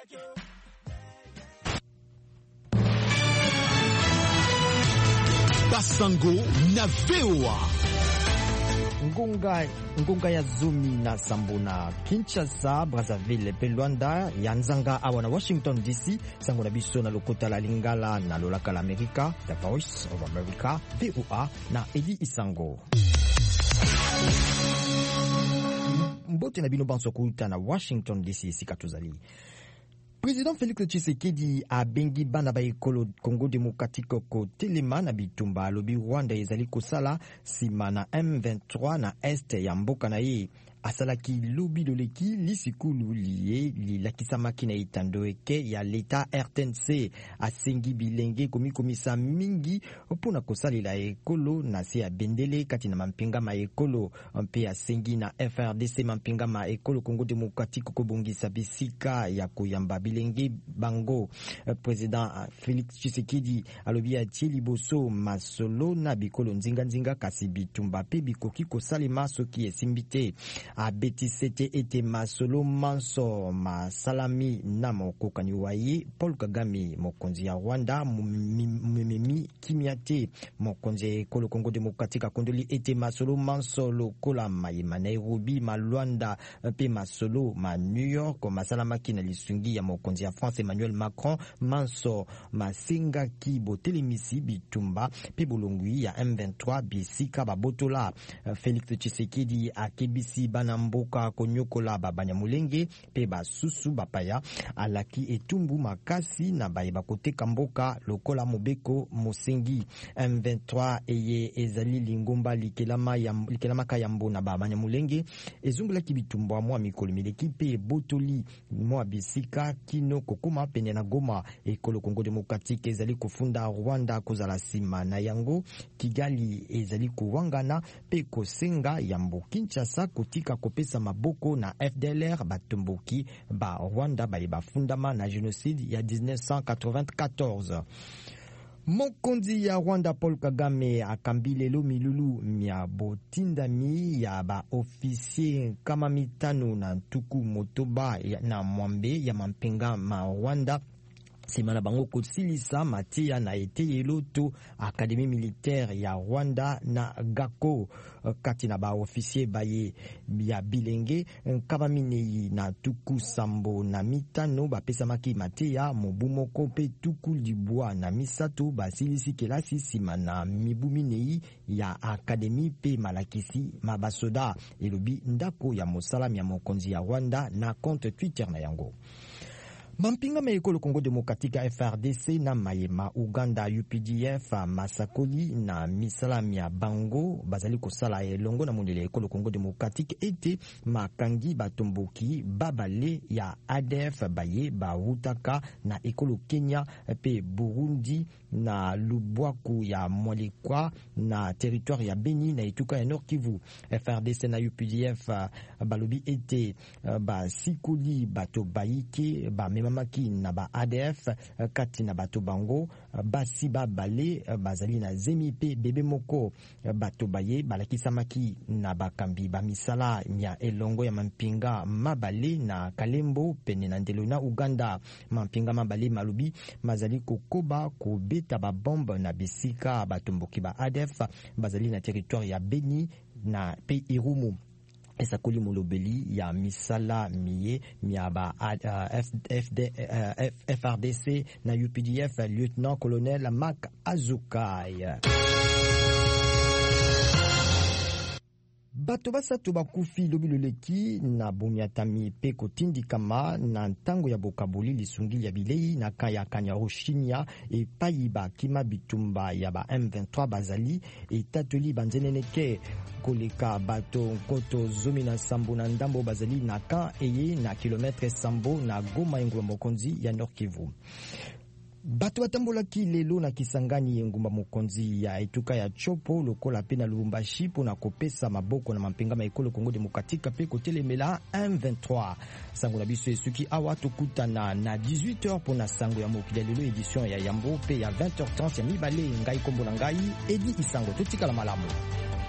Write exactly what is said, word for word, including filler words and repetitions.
Basango na V O A. Ngonga, ngonga ya Zumi na Sambona, Kinshasa, Brazzaville, pe Luanda, ya Nzanga awa na Washington D C, sango na biso na lokota la Lingala na lolaka la Amerika, The Voice of America, V O A na Eli Isango. Mbote na bino banso kuita na Washington D C sikatuzali. Président Félix Tshisekedi a bengi bana ba ekolo Congo Démocratique ko telema na bitumba lobi Rwanda ezali kosala sima na M vingt-trois na est ya mboka na ye. Asalaki lobi loleki lisikulu liye lilakisamaki na itandoeke ya leta R T N C asengi bilenge komikomisa mingi mpona kosalela ekolo na se ya bendele kati na mampinga ma ekolo mpe asengi na F R D C mampinga ma ekolo Congo Démocratique kobongisa bisika ya koyamba bilenge bango. Président Félix Tshisekedi alobi atie liboso masolo na bikolo nzinga nzinga kasi bitumba pe bikoki kosalema soki esimbite. Abeti sete ete masolo manso masalami na mokokani waye Paul Kagame mokonzi ya Rwanda mumemi kimiate mokonzi ya ekolo Congo Démocratique akondoli ete masolo manso lokola mayema Nairobi malwanda pe masolo ma New York masalamaki na lisungi ya mokonzi ya France Emmanuel Macron manso masenga ki botelemisi bitumba pe bolongui ya M vingt-trois bisika babotola. Félix Tshisekedi akebisi bana mboka konyokola babanyamulenge pe basusu bapaya alaki etumbu makasi na bayeba koteka mboka lokola mobeko mosengi. M vingt-trois eye ezali lingomba likelama ya likelama kayambo na babanyamulenge ezungulaki bitumba mwa mikolo mileki pe botoli mwa bisika kino kokoma pene na Goma. Ekolo Congo Démocratique ezali kufunda Rwanda kozala sima na yango. Kigali ezali kuwangana pe kosenga yambo Kinshasa kotika kopesa maboko na F D L R batomboki ba Rwanda baye bafundama na génocide ya mille neuf cent quatre-vingt-quatorze. Mokonzi ya Rwanda Paul Kagame akambile lo milulu mia botindami ya ba officier kama mitano na ntuku motoba na mwambe ya mampinga ma Rwanda simana bango kosilisa matia na eteye loto Académie militaire ya Rwanda na Gako kati na ba officier baye ya bilenge kama minei na tuku sambo na mitano bapesa maki matia mobumoko pe tuku libwa na misato basilisi kelasi simana mibu minei ya Académie pe malakisi mabasoda elobi ndako ya mosalami ya mokonzi ya Rwanda na compte Twitter na yango. Mampinga ma ekolo Congo Démocratique F R D C na mayema Uganda U P D F masakoli na misalami ya bango bazali kosala elongo na mondele ekolo Congo Démocratique ete makangi batomboki babale ya A D F baye bautaka na ekolo Kenya pe Burundi na lubwaku ya Mwalikwa na territoire ya Beni na etuka ya Nord Kivu. F R D C na U P D F balobi ete ba sikoli bato bayike ba memamaki na ba A D F kati na bato bango basi babale bazali na zemi pe bebe moko bato baye balakisamaki na bakambi ba misala nya elongo ya mampinga mabale na Kalembo pene na ndelo na Uganda. Mampinga mabale malubi mazali kokoba kobeta ba bombe na bisika batomboki ba A D F bazali na territoire ya Beni na pe Irumu. Esakoli molobeli ya misala miye miaba F R D C na U P D F lieutenant colonel Mark Azukai. Bato basato bakufi lobi loleki na bomiatami pe kotindikama na ntango ya bokaboli lisungi ya bilei na kaya Kanyaruchinya e payiba kima bitumba ya ba M vingt-trois bazali e tatoli banzeneneke koleka bato nkoto zomi na sambo na ndambo bazali na kan eye na kilometre sambo na Goma engumba mokonzi ya Nord Kivu. Bato batambolaki lelo na Kisangani engumba mokonzi ya etuka ya Chopo lokola pe na Lubumbashi pona kopesa maboko na mampinga ma ekolo Congo Démocratique pe kotelemela M vingt-trois. Sango na biso esuki awa tokutana na dix-huit heures pona sango ya mokili lelo édition ya Yambo pe ya vingt heures trente ya mibale ngai kombo na ngai Edi Isango totikala malamu.